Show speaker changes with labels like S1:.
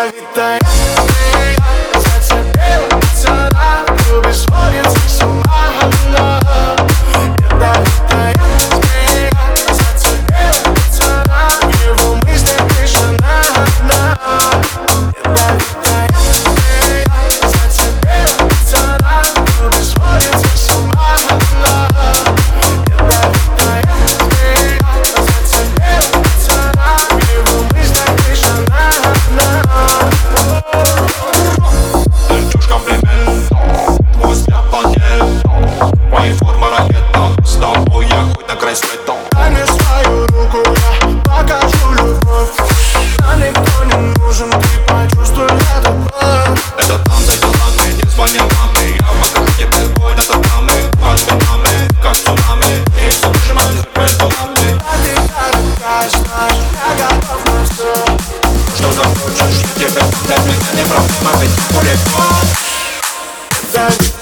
S1: Ядовитая змея, зацепила пацана, любишь сводиться с ума одна. Ядовитая змея, зацепила пацана, в его мыслях тишина одна. Ядовитая змея, зацепила пацана, любишь сводиться с ума одна. Ядовитая змея, зацепила пацана, в его мыслях тишина одна.
S2: Ты чушь комплимент, твой взгляд планет, мои форма ракета, с тобой я хоть на край света.
S1: Дай мне свою руку, я покажу любовь. Нам никто не нужен, ты почувствуй эту боль.
S2: Это там за делами, не звони маме, я покажу тебе бой над нами, под спинами, как цунами, и все прижимай закрыть головами.
S1: А ты дорогая, знаешь, я готов на все.
S2: Что захочешь, я тебе для меня не проблема, ведь легко.
S1: Давид